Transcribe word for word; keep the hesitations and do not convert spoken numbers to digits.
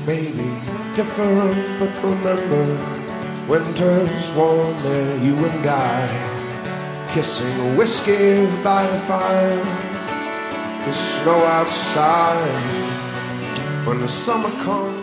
may be different, but remember, winter's warm there, you and I, kissing whiskey by the fire, the snow outside. When the summer comes